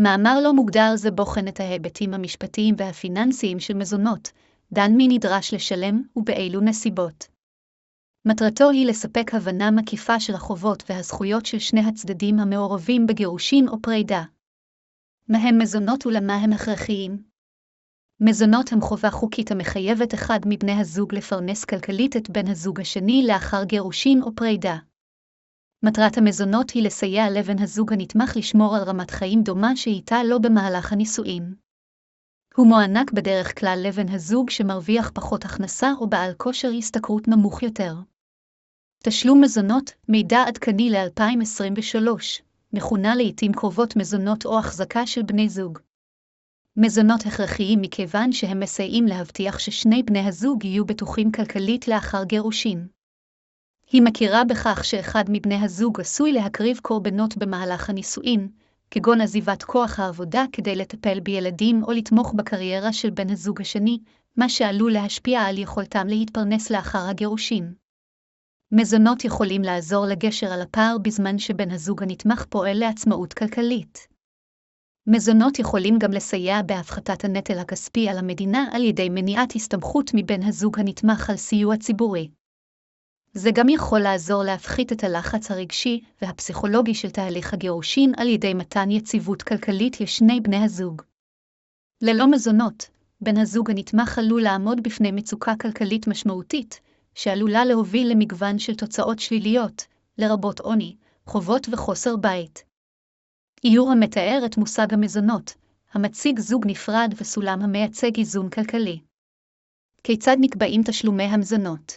מאמר לא מוגדר זה בוחן את ההיבטים המשפטיים והפיננסיים של מזונות, דן מי נדרש לשלם ובאילו נסיבות. מטרתו היא לספק הבנה מקיפה של החובות והזכויות של שני הצדדים המעורבים בגירושין או פרידה. מהם מזונות ולמה הם הכרחיים? מזונות הם חובה חוקית המחייבת אחד מבני הזוג לפרנס כלכלית את בן הזוג השני לאחר גירושין או פרידה. מטרת המזונות היא לסייע לבן הזוג הנתמך לשמור על רמת חיים דומה שאיתה לא במהלך הנישואין. הוא מוענק בדרך כלל לבן הזוג שמרוויח פחות הכנסה או בעל כושר השתכרות נמוך יותר. תשלום מזונות, מידע עדכני ל-2023, מכונה לעתים קרובות מזונות או החזקה של בני זוג. מזונות הכרחיים מכיוון שהם מסייעים להבטיח ששני בני הזוג יהיו בטוחים כלכלית לאחר גירושין. היא מכירה בכך שאחד מבני הזוג עשוי להקריב קורבנות במהלך הנישואין, כגון עזיבת כוח העבודה כדי לטפל בילדים או לתמוך בקריירה של בן הזוג השני, מה שעלול להשפיע על יכולתם להתפרנס לאחר הגירושין. מזונות יכולים לעזור לגשר על הפער בזמן שבן הזוג הנתמך פועל לעצמאות כלכלית. מזונות יכולים גם לסייע בהפחתת הנטל הכספי על המדינה על ידי מניעת הסתמכות מבן הזוג הנתמך על סיוע ציבורי. זה גם יכול לעזור להפחית את הלחץ הרגשי והפסיכולוגי של תהליך הגירושין על ידי מתן יציבות כלכלית לשני בני הזוג. ללא מזונות, בן הזוג הנתמך עלול לעמוד בפני מצוקה כלכלית משמעותית, שעלולה להוביל למגוון של תוצאות שליליות, לרבות עוני, חובות וחוסר בית. איור המתאר את מושג המזונות, המציג זוג נפרד וסולם המייצג איזון כלכלי. כיצד נקבעים תשלומי המזונות?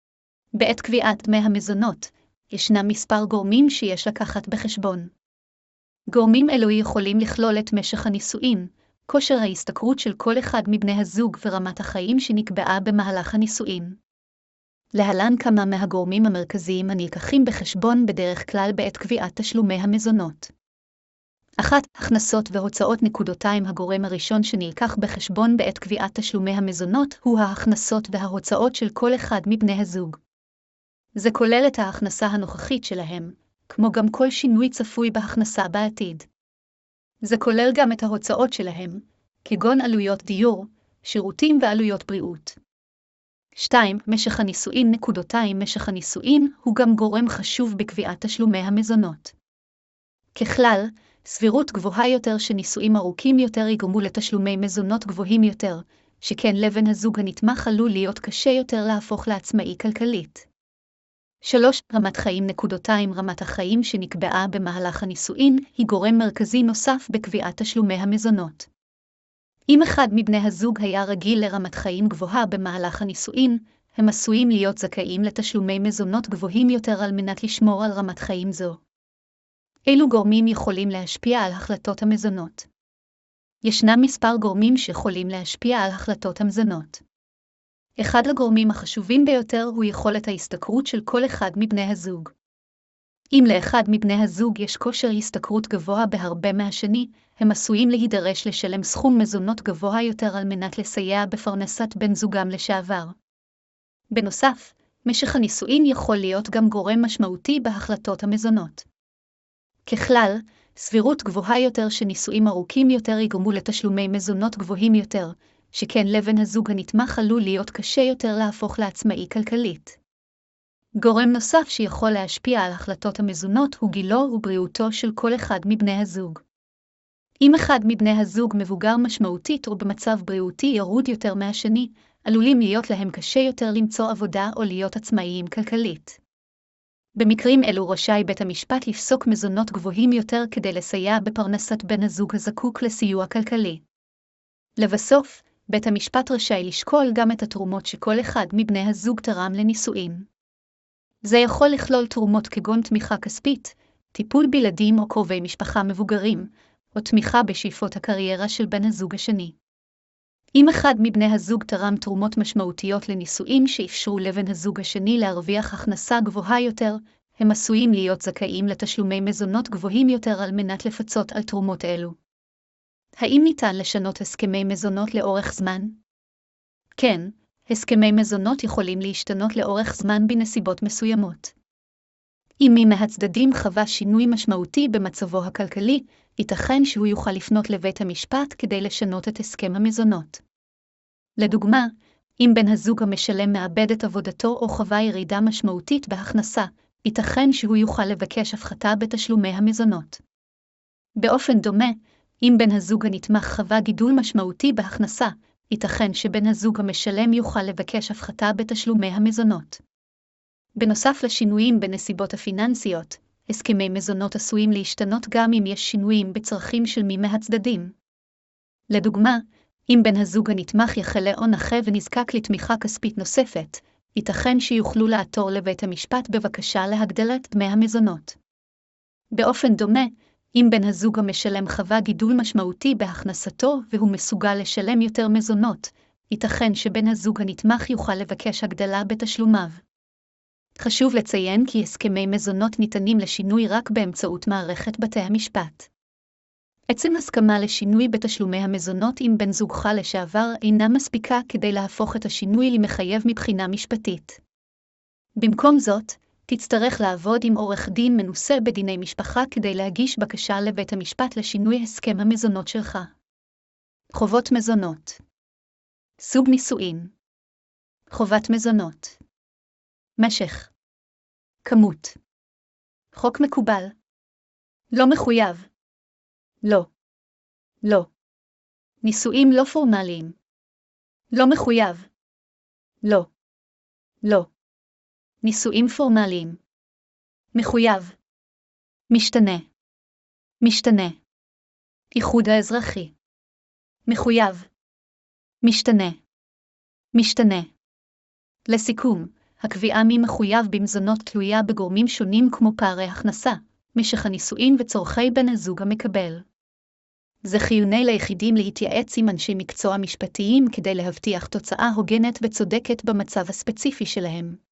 בעת קביעת דמי המזונות, ישנם מספר גורמים שיש לקחת בחשבון. גורמים אלו יכולים לכלול את משך הנישואין, כושר ההשתכרות של כל אחד מבני הזוג ורמת החיים שנקבעה במהלך הנישואין. להלן כמה מהגורמים המרכזיים הנלקחים בחשבון בדרך כלל בעת קביעת תשלומי המזונות. 1. הכנסות והוצאות. הגורם הראשון שנלקח בחשבון בעת קביעת תשלומי המזונות הוא ההכנסות וההוצאות של כל אחד מבני הזוג. זה כולל את ההכנסה הנוכחית שלהם, כמו גם כל שינוי צפוי בהכנסה בעתיד. זה כולל גם את ההוצאות שלהם, כגון עלויות דיור, שירותים ועלויות בריאות. 2. משך הנישואין. משך הנישואין הוא גם גורם חשוב בקביעת תשלומי המזונות. ככלל, סבירות גבוהה יותר שנישואים ארוכים יותר יגרמו לתשלומי מזונות גבוהים יותר, שכן לבן הזוג הנתמך עלול להיות קשה יותר להפוך לעצמאי כלכלית. 3. רמת חיים. רמת החיים שנקבעה במהלך הנישואין היא גורם מרכזי נוסף בקביעת תשלומי המזונות. אם אחד מבני הזוג היה רגיל לרמת חיים גבוהה במהלך הנישואין, הם עשויים להיות זכאים לתשלומי מזונות גבוהים יותר על מנת לשמור על רמת חיים זו. אילו גורמים יכולים להשפיע על החלטות המזונות? ישנם מספר גורמים שיכולים להשפיע על החלטות המזונות. אחד הגורמים החשובים ביותר הוא יכולת ההשתכרות של כל אחד מבני הזוג. אם לאחד מבני הזוג יש כושר השתכרות גבוה בהרבה מהשני, הם עשויים להידרש לשלם סכום מזונות גבוה יותר על מנת לסייע בפרנסת בן זוגם לשעבר. בנוסף, משך הנישואין יכול להיות גם גורם משמעותי בהחלטות המזונות. ככלל, סבירות גבוהה יותר שנישואים ארוכים יותר יגרמו לתשלומי מזונות גבוהים יותר, שכן לבן הזוג הנתמך עלול להיות קשה יותר להפוך לעצמאי כלכלית. גורם נוסף שיכול להשפיע על החלטות המזונות הוא גילו ובריאותו של כל אחד מבני הזוג. אם אחד מבני הזוג מבוגר משמעותית או במצב בריאותי ירוד יותר מהשני, עלולים להיות להם קשה יותר למצוא עבודה או להיות עצמאיים כלכלית. במקרים אלו רשאי בית המשפט לפסוק מזונות גבוהים יותר כדי לסייע בפרנסת בן הזוג הזקוק לסיוע כלכלי. לבסוף, בית המשפט רשאי לשקול גם את התרומות שכל אחד מבני הזוג תרם לנישואין. זה יכול לכלול תרומות כגון תמיכה כספית, טיפול בילדים או קרובי משפחה מבוגרים, או תמיכה בשאיפות הקריירה של בן הזוג השני. אם אחד מבני הזוג תרם תרומות משמעותיות לנישואין שאפשרו לבן הזוג השני להרוויח הכנסה גבוהה יותר, הם עשויים להיות זכאים לתשלומי מזונות גבוהים יותר על מנת לפצות על תרומות אלו. האם ניתן לשנות הסכמי מזונות לאורך זמן? כן, הסכמי מזונות יכולים להשתנות לאורך זמן בנסיבות מסוימות. אם מי מהצדדים חווה שינוי משמעותי במצבו הכלכלי, ייתכן שהוא יוכל לפנות לבית המשפט כדי לשנות את הסכם המזונות. לדוגמה, אם בן הזוג המשלם מאבד את עבודתו או חווה ירידה משמעותית בהכנסה, ייתכן שהוא יוכל לבקש הפחתה בתשלומי המזונות. באופן דומה, אם בן הזוג הנתמך חווה גידול משמעותי בהכנסה, ייתכן שבן הזוג המשלם יוכל לבקש הפחתה בתשלומי המזונות. בנוסף לשינויים בנסיבות הפיננסיות, הסכמי מזונות עשויים להשתנות גם אם יש שינויים בצרכים של מי מהצדדים. לדוגמה, אם בן הזוג הנתמך יחלה או נכה ונזקק לתמיכה כספית נוספת, ייתכן שיוכלו לעתור לבית המשפט בבקשה להגדלת דמי המזונות. באופן דומה, אם בן הזוג המשלם חווה גידול משמעותי בהכנסתו והוא מסוגל לשלם יותר מזונות, ייתכן שבן הזוג הנתמך יוכל לבקש הגדלה בתשלומיו. חשוב לציין כי הסכמי מזונות ניתנים לשינוי רק באמצעות מערכת בתי המשפט. עצם הסכמה לשינוי בתשלומי המזונות עם בן זוגך לשעבר אינה מספיקה כדי להפוך את השינוי למחייב מבחינה משפטית. במקום זאת, תצטרך לעבוד עם עורך דין מנוסה בדיני משפחה כדי להגיש בקשה לבית המשפט לשינוי הסכם המזונות שלך. חובות מזונות. סוג נישואין. חובת מזונות. משך. כמות. חוק מקובל. לא מחויב. לא. לא. נישואים לא פורמליים. לא מחויב. לא. לא. נישואים פורמליים. מחויב. משתנה. משתנה. איחוד האזרחי. מחויב. משתנה. משתנה. לסיכום, הקביעה מי מחויב במזונות תלויה בגורמים שונים כמו פערי הכנסה, משך הנישואין וצורכי בן הזוג המקבל. זה חיוני ליחידים להתייעץ עם אנשי מקצוע משפטיים כדי להבטיח תוצאה הוגנת וצודקת במצב הספציפי שלהם.